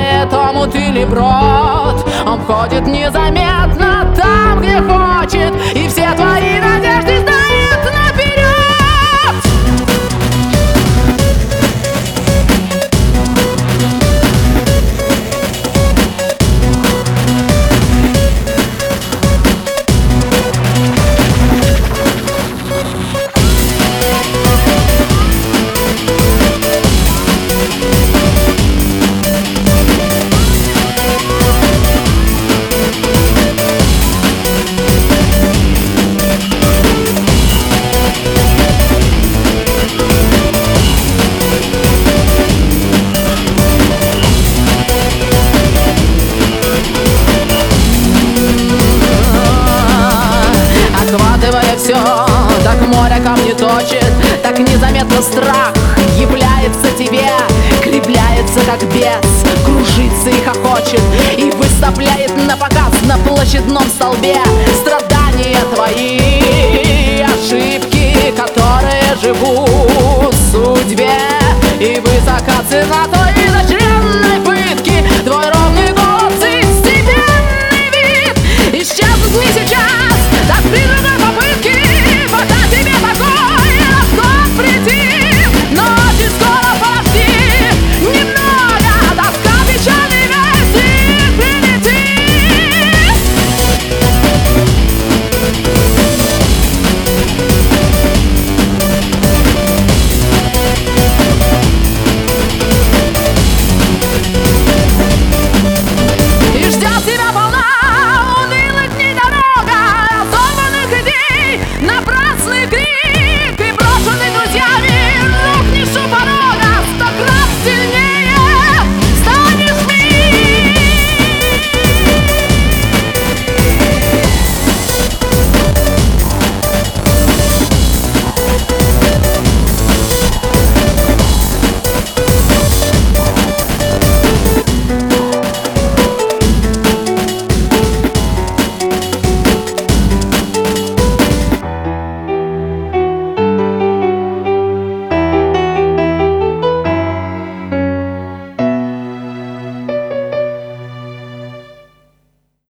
поэтому ты ли брод. Он входит незаметно там, где хочет, и все твои надежды знает наперед. Охватывая все, так море камни точит, так незаметно страх является тебе, кривляется как бес, кружится и хохочет, и выставляет на показ на площадном столбе страдания твои, ошибки, которые живут в судьбе, и высока цена твоей.